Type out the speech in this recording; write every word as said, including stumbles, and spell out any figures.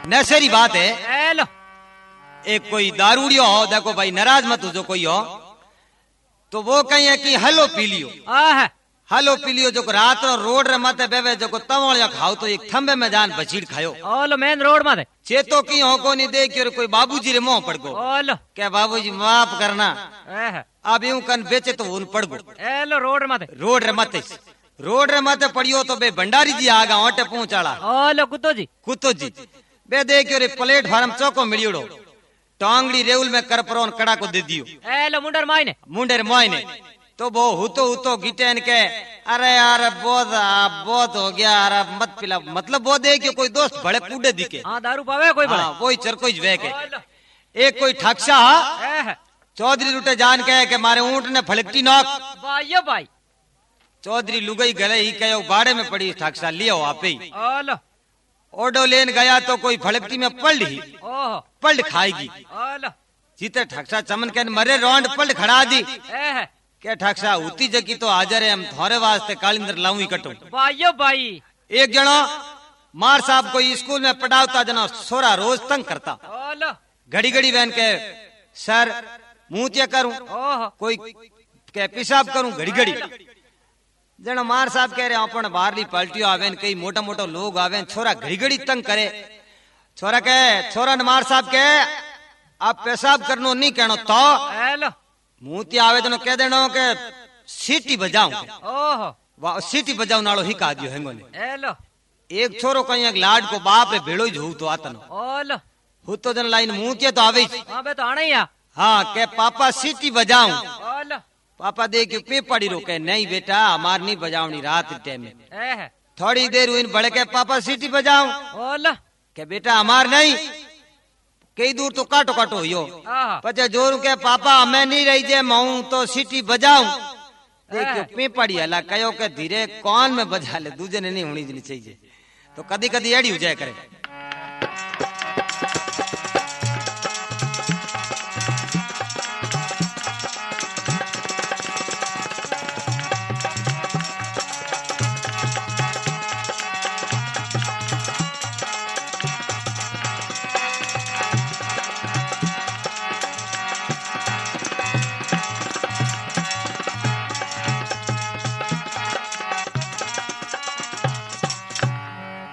नशेरी बात है। ए लो एक कोई दारूड़ियो हो, देखो भाई नाराज मत हो, जो कोई हो तो वो कहीं है कि हलो पी लियो, आ हलो पी लियो, जो रात रो रोड रे माथे बेवे जो तवलिया खाओ तो एक थंबे में जान बचीड़ खायो। ओलो मेन रोड माथे चेतो की हो को नहीं देख के कोई बाबूजी रे मुंह पड़ गो। ओलो क्या बाबूजी माफ करना, ए अब यूं कन बेचे तो उन पड़ गो। ए लो रोड माथे रोड रे माथे रोड रे माथे पड़ियो तो बे भंडारी जी आगा ओटे पहुंचाला। ओलो कुत्तो जी कुत्तो जी बे देख के प्लेटफार्म चौको मिलियोड़ो टांगड़ी रेउल में करपरोन कड़ा को दे दियो। ए लो मुंडर मायने मुंडेर मायने तो वो हुतो हुतो गिटेन के अरे यार बहुत बहुत हो गया यार मत पिला, मतलब वो दे के कोई दोस्त बड़े कूडे दिखे। हां दारू पावे कोई बड़े, हाँ, वही चरकोई वे के एक कोई ठक्सा ए चौधरी लुटे जान के कि मारे ऊंट ने फलकटी नोक। भाइयो भाई चौधरी लुगई गले ही कहो बाड़े में पड़ी ठक्सा लियो आपे ही। ओलो ओडो लेन गया तो कोई फलकटी में पल्ड ही ओहो पल्ड खाएगी। ओलो जीते ठक्सा चमन के मरे रौंड पल्ड खड़ा दी ए के ठक्सा उती जगी तो हाजर है, हम थोड़े वास्ते कालिंदर लाऊं कटो। भाइयो भाई एक जनो मार साहब कोई स्कूल में पढ़ावता जना सोरा रोज तंग करता, ओलो घड़ी घड़ी बहन के सर मुंह त्या करूं, ओहो कोई के पेशाब करूं घड़ी घड़ी। जनो मार साहब कह रहे अपन बाहरली पार्टियों आवे कई मोटा मोटा लोग आवे, छोरा घड़ी घड़ी तंग करे। छोरा के छोरा ने मार साहब के आप पेशाब करनो नहीं कहनो तो हेलो मुंह त्या आवे तो कह देनो के सीटी बजाऊं। ओहो वाह सीटी बजाऊं नालो ही कहा दियो हेंगो ने। हेलो एक छोरो कहीं एक लाड को बाप रे भेड़ो ही तो आतनो ओलो हुतो जन लाइन मुंह त्या तो आवे ही। हां बे तो आणे या हाँ के पापा सीटी बजाऊं। ओलो पापा देख के पे पड़ी रोके नहीं बेटा हमार नहीं बजावनी रात टाइम में। ए थोड़ी देर हुई बड़े के पापा सीटी बजाऊं ओलो के बेटा हमार नहीं, कई दूर तो काटो काटो हो आहा पचे जोर के पापा हमें नहीं रही जे मऊ तो सीटी बजाऊं। देखियो पे पड़ी हला कहो के धीरे कौन में बजा ले, दूजे ने नहीं होनी चाहिए तो कदी कदी एड़ी हो जाए करे।